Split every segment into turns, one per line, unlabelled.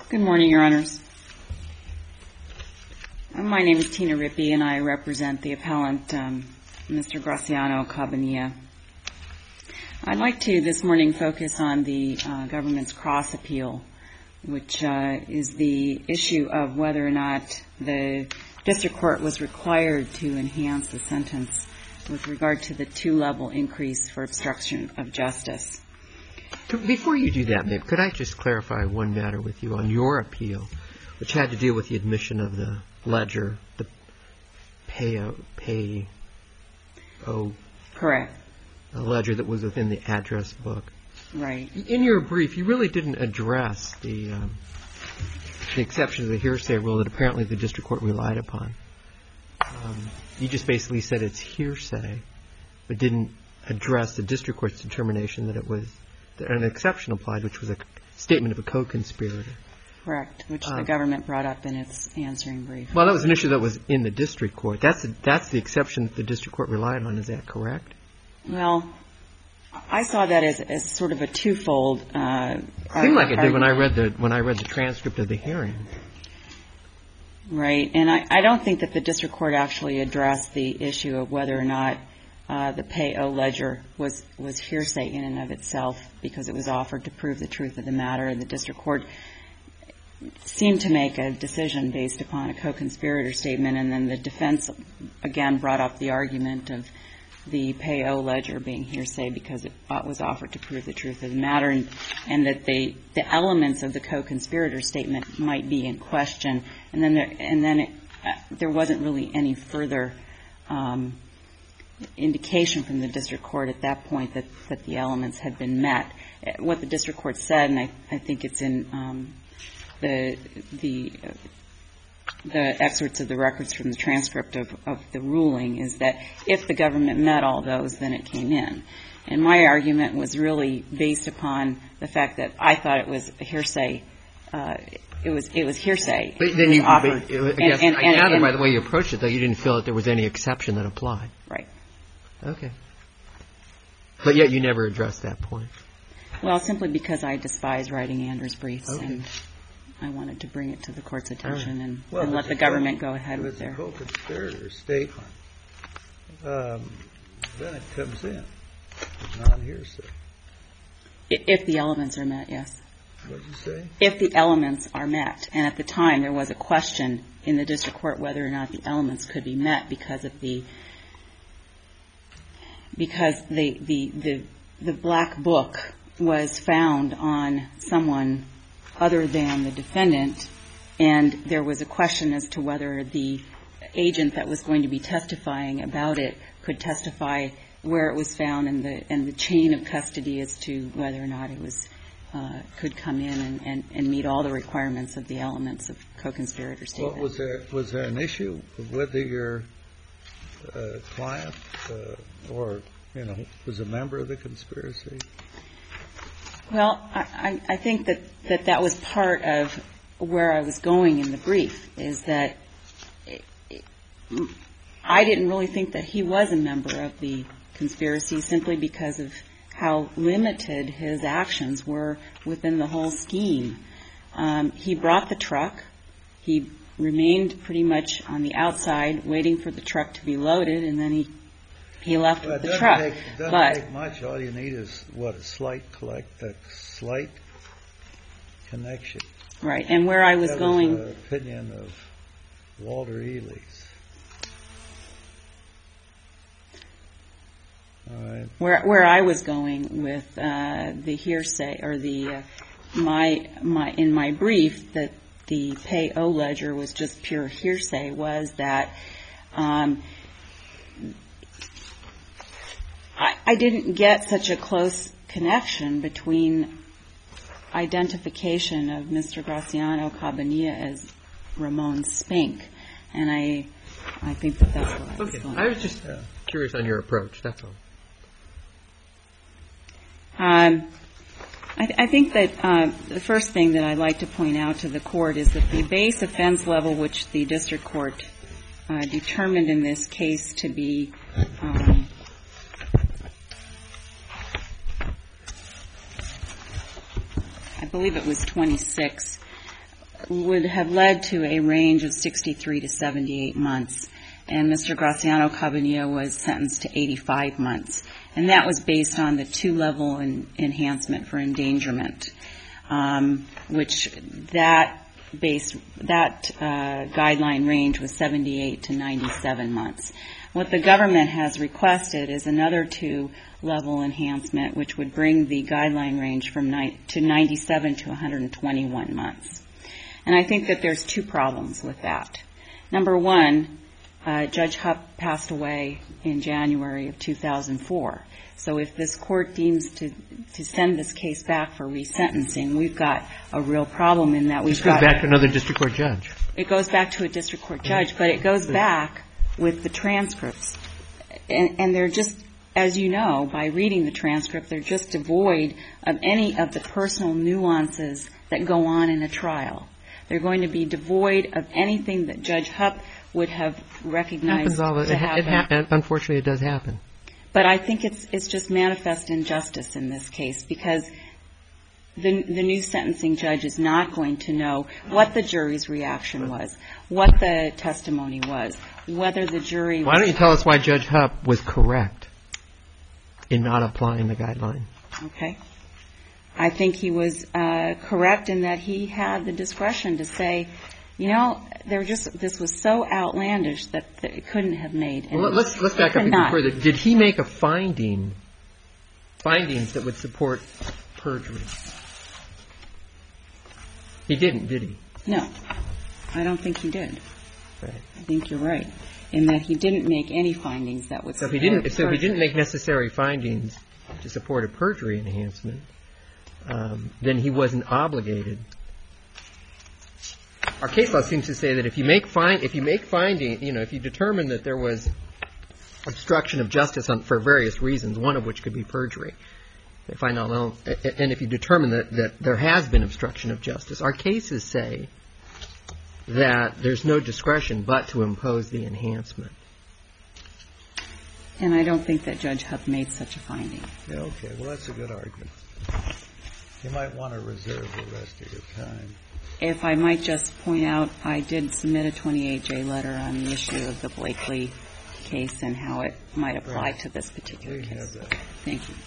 Good morning, Your Honors. My name is Tina Rippey, and I represent the appellant, Mr. Graciano Cabanilla. I'd like to this morning focus on the government's cross appeal, which is the issue of whether or not the district court was required to enhance the sentence with regard to the two-level increase for obstruction of justice.
Before you do that, Maeve, could I just clarify one matter with you on your appeal, which had to deal with the admission of the ledger, the payo
Correct.
A ledger that was within the address book.
Right.
In your brief, you really didn't address the exception to the hearsay rule that apparently the district court relied upon. You just basically said it's hearsay, but didn't address the district court's determination that it was an exception applied, which was a statement of a co-conspirator.
Correct, which the government brought up in its answering brief.
Well, that was an issue that was in the district court. That's the exception that the district court relied on. Is that correct?
Well, I saw that as sort of a twofold
It seemed like it did when I read the transcript of the hearing.
Right, and I don't think that the district court actually addressed the issue of whether or not the payo ledger was hearsay in and of itself, because it was offered to prove the truth of the matter. And the district court seemed to make a decision based upon a co-conspirator statement, and then the defense again brought up the argument of the payo ledger being hearsay because it was offered to prove the truth of the matter, and that the elements of the co-conspirator statement might be in question. And then there wasn't really any further indication from the district court at that point that the elements had been met. What the district court said, and I think it's in the excerpts of the records from the transcript of the ruling, is that if the government met all those, then it came in. And my argument was really based upon the fact that I thought it was a hearsay. It was hearsay.
But then you offered. I gather by the way you approached it, though, you didn't feel that there was any exception that applied.
Right.
Okay. But yet you never addressed that point.
Well, simply because I despise writing Anders briefs,
okay.
And I wanted to bring it to the court's attention and let the government go ahead with their.
If it's a co-conspirator statement, then it comes in. It's non-hearsay.
If the elements are met, yes.
What did you say?
If the elements are met. And at the time, there was a question in the district court whether or not the elements could be met because the black book was found on someone other than the defendant, and there was a question as to whether the agent that was going to be testifying about it could testify where it was found and the chain of custody as to whether or not it was could come in and meet all the requirements of the elements of co-conspirator statement.
Well, was there an issue of whether your client was a member of the conspiracy?
Well, I think that was part of where I was going in the brief, is that I didn't really think that he was a member of the conspiracy simply because of how limited his actions were within the whole scheme. He brought the truck. He remained pretty much on the outside waiting for the truck to be loaded, and then he left with the truck.
It doesn't take much. All you need is, a slight connection.
Right. And where I was going.
That was the opinion of Walter Ely's. All right.
Where I was going with the hearsay or in my brief that the payo ledger was just pure hearsay was that I didn't get such a close connection between identification of Mr. Graciano Cabanilla as Ramon Spink, and I think that's what I was going.
I was just curious on your approach. That's all.
I think that the first thing that I'd like to point out to the court is that the base offense level which the district court determined in this case to be I believe it was 26, would have led to a range of 63 to 78 months. And Mr. Graciano Cabanilla was sentenced to 85 months. And that was based on the 2-level enhancement for endangerment, which that guideline range was 78 to 97 months. What the government has requested is another 2-level enhancement, which would bring the guideline range from 97 to 121 months. And I think that there's 2 problems with that. Number one, Judge Hupp passed away in January of 2004. So if this court deems to send this case back for resentencing, we've got a real problem in that we've got...
It goes back to another district court judge.
It goes back to a district court judge, but it goes back with the transcripts. And they're just, as you know, by reading the transcript, they're just devoid of any of the personal nuances that go on in a trial. They're going to be devoid of anything that Judge Hupp would have recognized to happen.
Unfortunately, it does happen.
But I think it's just manifest injustice in this case, because the new sentencing judge is not going to know what the jury's reaction was, what the testimony was, whether the jury...
Why don't you tell us why Judge Hupp was correct in not applying the guideline?
Okay. I think he was correct in that he had the discretion to say, you know, this was so outlandish that it couldn't have made any...
Well, let's back up even further. Did he make a findings that would support perjury? He didn't, did he?
No. I don't think he did.
Right.
I think you're right in that he didn't make any findings that would support perjury.
So if he didn't make necessary findings to support a perjury enhancement, then he wasn't obligated. Our case law seems to say that if you determine that there was obstruction of justice for various reasons, one of which could be perjury, and if you determine that there has been obstruction of justice, our cases say that there's no discretion but to impose the enhancement.
And I don't think that Judge Hupp made such a finding.
Yeah, okay. Well, that's a good argument. You might want to reserve the rest of your time.
If I might just point out, I did submit a 28J letter on the issue of the Blakely case and how it might apply to this particular case.
We have that.
Thank you.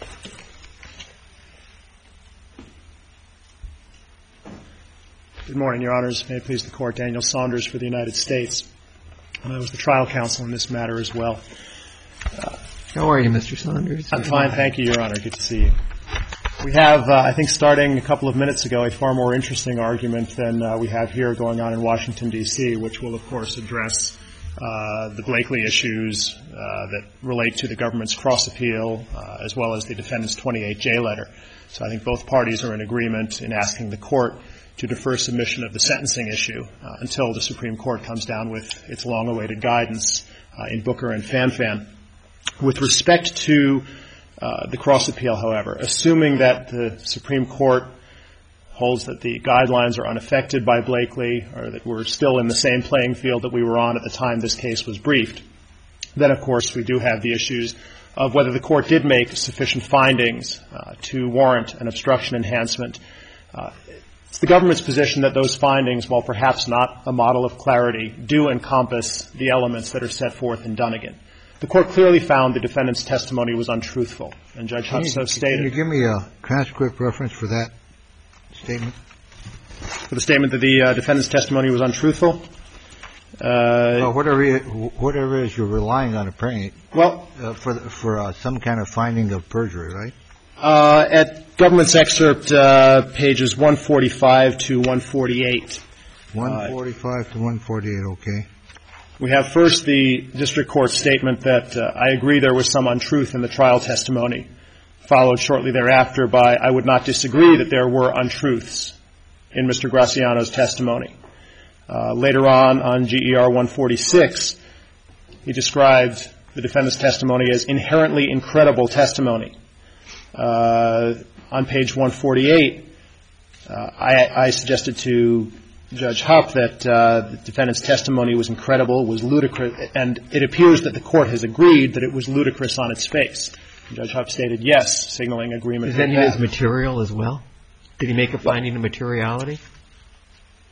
Good morning, Your Honors. May it please the Court. Daniel Saunders for the United States. And I was the trial counsel in this matter as well.
How are you, Mr. Saunders?
I'm fine, thank you, Your Honor. Good to see you. We have, I think, starting a couple of minutes ago, a far more interesting argument than we have here going on in Washington, D.C., which will, of course, address the Blakely issues that relate to the government's cross-appeal as well as the defendant's 28J letter. So I think both parties are in agreement in asking the Court to defer submission of the sentencing issue until the Supreme Court comes down with its long-awaited guidance in Booker and Fanfan. With respect to the cross-appeal, however, assuming that the Supreme Court holds that the guidelines are unaffected by Blakely or that we're still in the same playing field that we were on at the time this case was briefed, then, of course, we do have the issues of whether the Court did make sufficient findings to warrant an obstruction enhancement. It's the government's position that those findings, while perhaps not a model of clarity, do encompass the elements that are set forth in Dunnigan. The Court clearly found the defendant's testimony was untruthful, and Judge Hupp so stated.
Can you give me a transcript reference for that statement?
For the statement that the defendant's testimony was untruthful?
Whatever it is you're relying on, apparently.
Well,
for some kind of finding of perjury, right?
At government's excerpt, pages 145 to 148.
145 to 148, okay.
We have first the district court statement that I agree there was some untruth in the trial testimony, followed shortly thereafter by I would not disagree that there were untruths in Mr. Graciano's testimony. Later on GER 146, he described the defendant's testimony as inherently incredible testimony. On page 148, I suggested to Judge Hupp that the defendant's testimony was incredible, was ludicrous, and it appears that the Court has agreed that it was ludicrous on its face. And Judge Hupp stated yes, signaling agreement with that.
Is any of his material as well? Did he make a finding of materiality?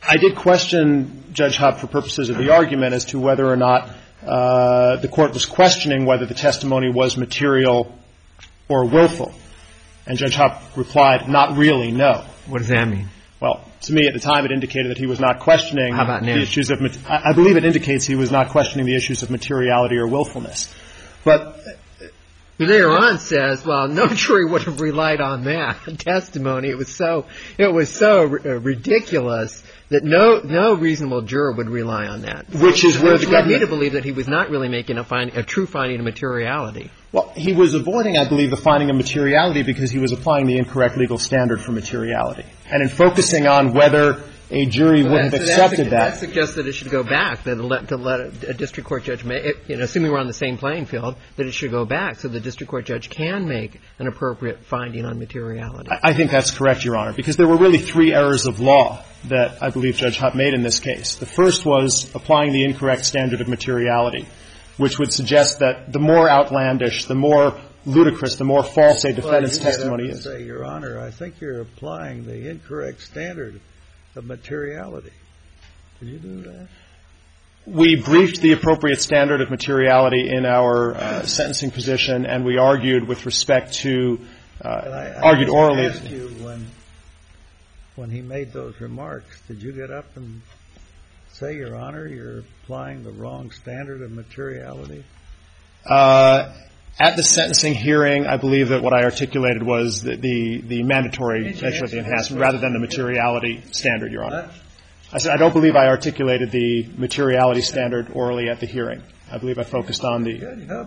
I did question Judge Hupp for purposes of the argument as to whether or not the Court was questioning whether the testimony was material or willful. And Judge Hupp replied, not really, no.
What does that mean?
Well, to me at the time it indicated that he was not questioning
How about now?
the issues of – I believe it indicates he was not questioning the issues of materiality or willfulness. But
later on says, well, no jury would have relied on that testimony. It was so ridiculous that no reasonable juror would rely on that.
Which is where the
led me to believe that he was not really making a true finding of materiality.
Well, he was avoiding, I believe, the finding of materiality because he was applying the incorrect legal standard for materiality. And in focusing on whether a jury would have accepted that.
That suggests that it should go back, to let a district court judge assuming we're on the same playing field, that it should go back so the district court judge can make an appropriate finding on materiality.
I think that's correct, Your Honor, because there were really three errors of law that I believe Judge Hupp made in this case. The first was applying the incorrect standard of materiality, which would suggest that the more outlandish, the more ludicrous, the more false a defendant's testimony is.
Say, Your Honor, I think you're applying the incorrect standard of materiality. Did you do that?
We briefed the appropriate standard of materiality in our sentencing position, and we argued with respect to argued orally.
I asked you when he made those remarks, did you get up and say, Your Honor, you're applying the wrong standard of materiality?
At the sentencing hearing, I believe that what I articulated was the mandatory nature of the enhancement rather than the materiality standard, Your Honor. I said I don't believe I articulated the materiality standard orally at the hearing. I believe I focused on the...
Judge Hupp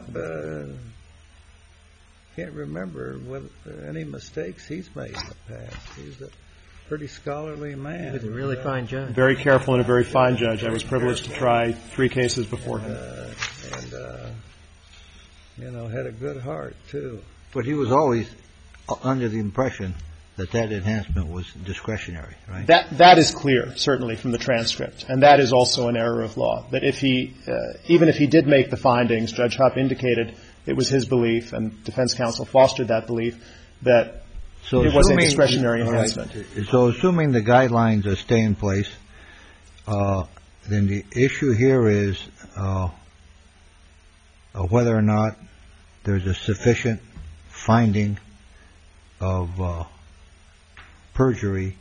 can't remember any mistakes he's made in the past. He's a pretty scholarly man.
He was a really fine judge.
Very careful and a very fine judge. I was privileged to try 3 cases before him.
Had a good heart, too.
But he was always under the impression that enhancement was discretionary, right?
That is clear, certainly, from the transcript. And that is also an error of law. That if he, even if he did make the findings, Judge Hupp indicated it was his belief, and defense counsel fostered that belief, that it was a discretionary enhancement.
Right. So assuming the guidelines stay in place, then the issue here is whether or not there's a sufficient finding of perjury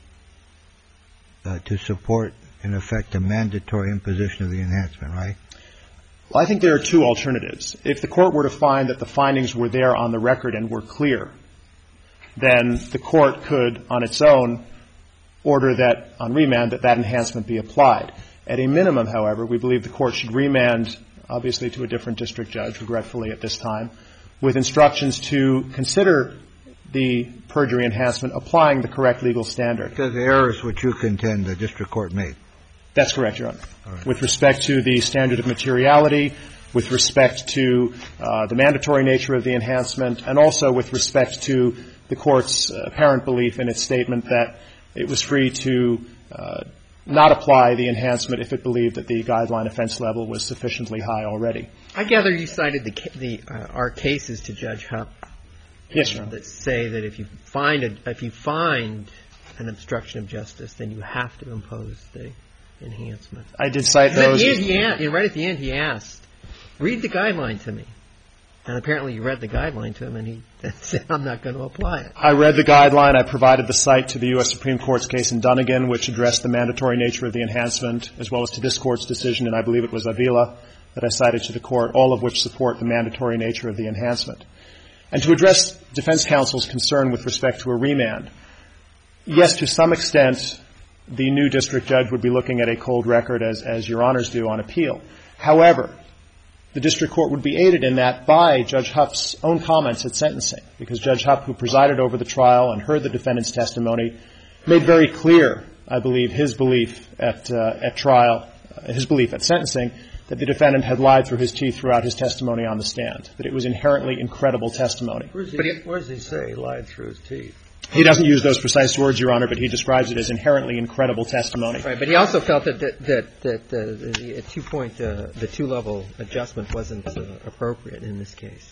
to support, in effect, a mandatory imposition of the enhancement, right?
Well, I think there are 2 alternatives. If the court were to find that the findings were there on the record and were clear, then the court could, on its own, order that, on remand, that enhancement be applied. At a minimum, however, we believe the court should remand, obviously, to a different district judge, regretfully at this time, with instructions to consider the perjury enhancement applying the correct legal standard.
Because the errors which you contend the district court made.
That's correct, Your Honor.
All right.
With respect to the standard of materiality, with respect to the mandatory nature of the enhancement, and also with respect to the court's apparent belief in its statement that it was free to not apply the enhancement if it believed that the guideline offense level was sufficiently high already.
I gather you cited our cases to Judge Hupp.
Yes, Your Honor.
That say that if you find an obstruction of justice, then you have to impose the enhancement.
I did cite those.
Right at the end, he asked, read the guideline to me. And apparently you read the guideline to him, and he said, I'm not going to apply it.
I read the guideline. I provided the cite to the U.S. Supreme Court's case in Dunnigan, which addressed the mandatory nature of the enhancement, as well as to this Court's decision, and I believe it was Avila that I cited to the Court, all of which support the mandatory nature of the enhancement. And to address defense counsel's concern with respect to a remand, yes, to some extent, the new district judge would be looking at a cold record, as Your Honors do on appeal. However, the district court would be aided in that by Judge Hupp's own comments at sentencing, because Judge Hupp, who presided over the trial and heard the defendant's testimony, made very clear, I believe, his belief at trial, his belief at sentencing, that the defendant had lied through his teeth throughout his testimony on the stand, that it was inherently incredible testimony.
Where does he say he lied through his teeth?
He doesn't use those precise words, Your Honor, but he describes it as inherently incredible testimony.
Right, but he also felt that the 2-level adjustment wasn't appropriate in this case.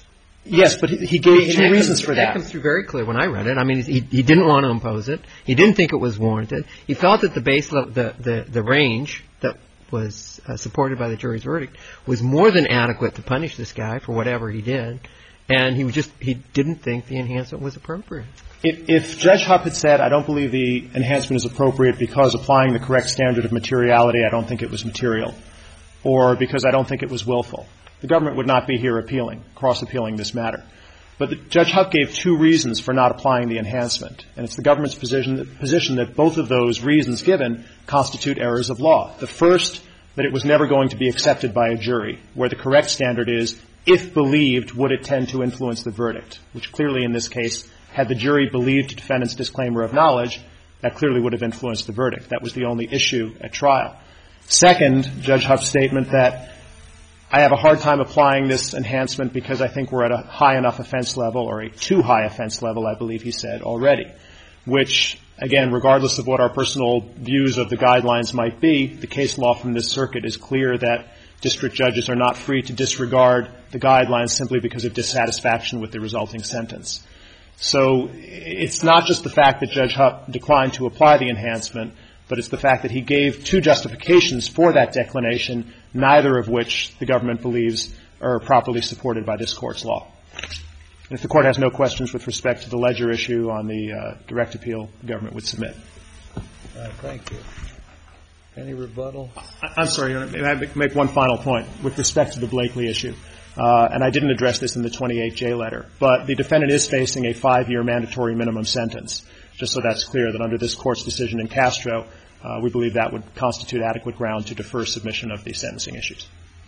Yes, but he gave two reasons for that.
That comes through very clear when I read it. I mean, he didn't want to impose it. He didn't think it was warranted. He felt that the base level, the range that was supported by the jury's verdict was more than adequate to punish this guy for whatever he did, and he didn't think the enhancement was appropriate.
If Judge Hupp had said, I don't believe the enhancement is appropriate because applying the correct standard of materiality, I don't think it was material, or because I don't think it was willful, the government would not be here cross-appealing this matter. But Judge Hupp gave two reasons for not applying the enhancement, and it's the government's position that both of those reasons given constitute errors of law. The first, that it was never going to be accepted by a jury, where the correct standard is, if believed, would it tend to influence the verdict, which clearly in this case, had the jury believed the defendant's disclaimer of knowledge, that clearly would have influenced the verdict. That was the only issue at trial. Second, Judge Hupp's statement that I have a hard time applying this enhancement because I think we're at a high enough offense level, or a too high offense level, I believe he said already, which, again, regardless of what our personal views of the guidelines might be, the case law from this circuit is clear that district judges are not free to disregard the guidelines simply because of dissatisfaction with the resulting sentence. So it's not just the fact that Judge Hupp declined to apply the enhancement, but it's the fact that he gave two justifications for that declination, neither of which the government believes are properly supported by this Court's law. And if the Court has no questions with respect to the ledger issue on the direct appeal, the government would submit.
Thank you. Any rebuttal?
I'm sorry, Your Honor. May I make one final point with respect to the Blakely issue? And I didn't address this in the 28J letter, but the defendant is facing a 5-year mandatory minimum sentence, just so that's clear that under this Court's decision in Castro, we believe that would constitute adequate ground to defer submission of the sentencing issues.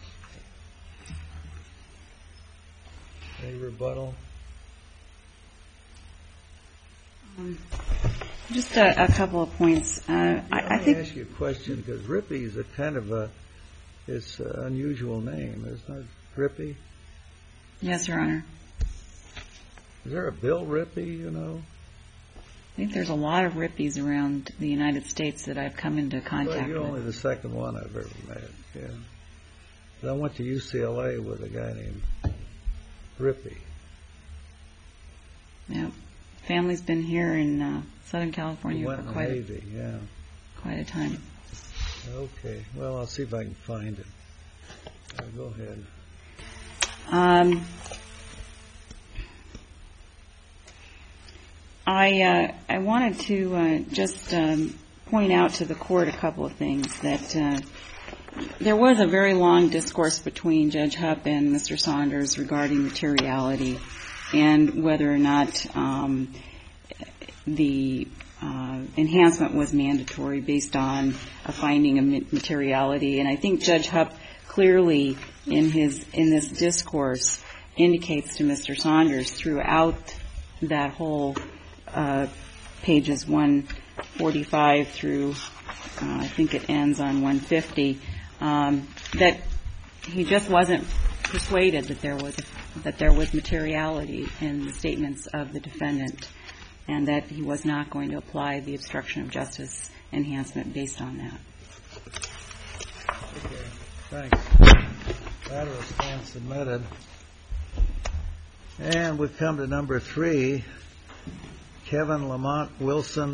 Any rebuttal?
Just a couple of points. I think.
Let me ask you a question, because Rippey is a kind of it's an unusual name, isn't it? Rippey?
Yes, Your Honor.
Is there a Bill Rippey, you know?
I think there's a lot of Rippeys around the United States that I've come into contact
Well, you're
with.
only the second one I've ever met, yeah. But I went to UCLA with a guy named Rippey.
Yeah. Family's been here in Southern California for quite a time.
Okay. Well, I'll see if I can find it. Go ahead.
I wanted to just point out to the Court a couple of things. That there was a very long discourse between Judge Hupp and Mr. Saunders regarding materiality and whether or not the enhancement was mandatory based on a finding of materiality. And I think Judge Hupp clearly in this discourse indicates to Mr. Saunders throughout that whole pages 145 through I think it ends on 150 that he just wasn't persuaded that there was materiality in the statements of the defendant, and that he was not going to apply the obstruction of justice enhancement based on that.
Okay, thanks. That will stand submitted. And we come to number 3, Kevin Lamont Wilson.